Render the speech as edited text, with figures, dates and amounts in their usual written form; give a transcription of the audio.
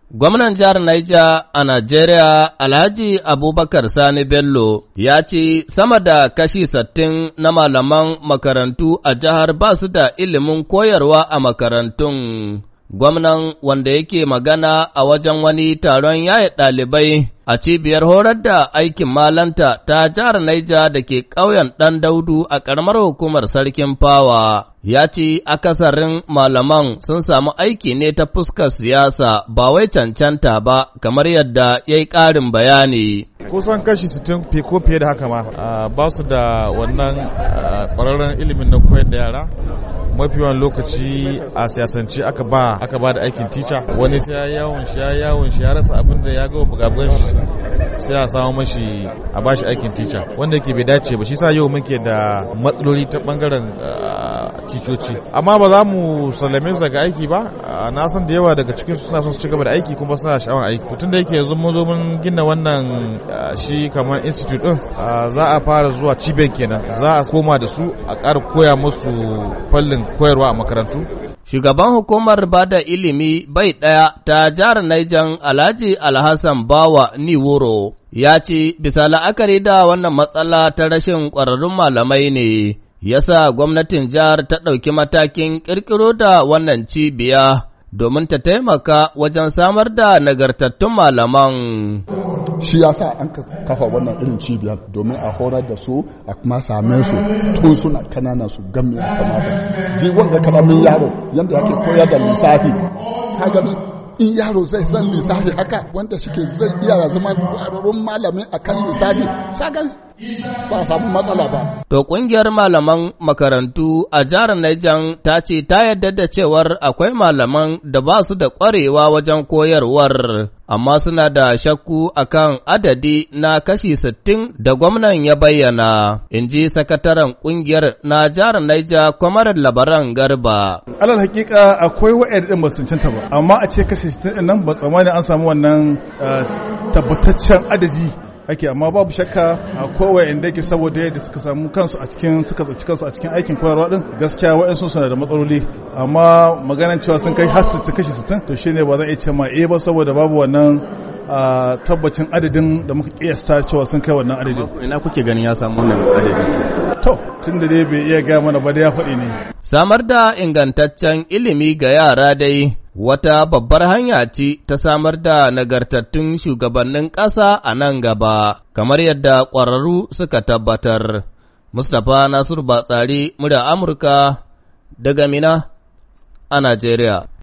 Gwamnan jihar Niger a Najeriya Alhaji Abubakar Sani Bello ya ce sama da kashi 60 na malaman makarantu a jihar ba su da ilimin koyarwa a makarantun. Gwamnan wanda yake magana a wajen wani taron yaye ɗalibai a cibiyar horar da aikin malanta ta jihar Niger da ke ƙauyen Ɗan Daudu a ƙaramar hukumar Sarkin Fawa. Ya ce akasarin malaman sun samu aiki ne ta fuskar siyasa ba wai cancanta ba kamar yadda ya yi ƙarin bayani. Kusan kashi 60 ko fiye da haka ma ba su da wannan ƙwararren ilimin na koyar da yara. Mafi yawan lokaci a siyasance aka ba da aikin tica, wani sai yawon shi ya rasa abin da ya ga bugabugan shi sai a samu mashi a bashi aikin tica wanda yake bai dace ba. Shi sa yau muke da matsaloli ta bangaren ticoci, amma ba za mu sallame su daga aiki ba. Na san da yawa daga cikin su suna son su ci gaba da aiki kuma suna sha'awar aiki. Tun da yake yanzu mun zo mun gina wannan shi kamar institute din, za a fara zuwa cibiyar kenan, za a koma da su a ƙara koya musu fallin koyarwa a makarantu. Shugaban hukumar bada ilimi bai ɗaya ta jihar Niger Alhaji Alhassan Bawa Niworo ya ce bisa la'akari da wannan matsala ta rashin ƙwararrun malamai ne yasa gwamnatin jihar ta ɗauki matakin ƙirƙiro da wannan cibiya domin ta taimaka wajen samar da nagartattun malaman. Shi ya sa an kafa wannan irin cibiyar domin a horar da su a kuma same su tun suna kanana su game ya kamata. Ji wanda karamin yaro yadda yake koyar da lissafi, kaga in yaro zai san lissafi haka wanda shike zai iya zama ƙwararrun malami akan lissafi, shagan ba samu matsala ba. To ƙungiyar malaman makarantu a jihar Niger ta ce ta yarda da cewar akwai malaman da ba su da ƙwarewa wajen koyarwar, amma suna da shakku akan adadi na kashi 60 da gwamnan ya bayyana, in ji sakataren ƙungiyar na jihar Niger Kwamarar Labaran Garba. Alal hakika akwai wa'yar ɗin ba su cancanta ba, amma a ce kashi 60 ɗin nan ba tsammani an samu wannan tabbataccen adadi ake, amma babu shakka akwai wa'anda yake saboda yadda suka samu kansu a cikin aikin koyarwa din, gaskiya wa'ansu suna da matsaloli, amma maganan cewa sun kai har 60 kashi 60 to shine ba zan iya ce ma ba saboda babu wannan tabbacin adadin da muka kiyasta cewa sun kai wannan adadin. Ina kuke ganin ya samu wannan adadin? To tunda dai bai iya gaya mana ba da ya faɗi ne. Samar da ingantaccen ilimi ga yara dai wata babbar hanya ce ta samar da nagartattun shugabannin ƙasa a nan gaba, kamar yadda ƙwararru suka tabbatar. Mustapha Nasiru Batsari, murya Amurka, daga Mina a Najeriya.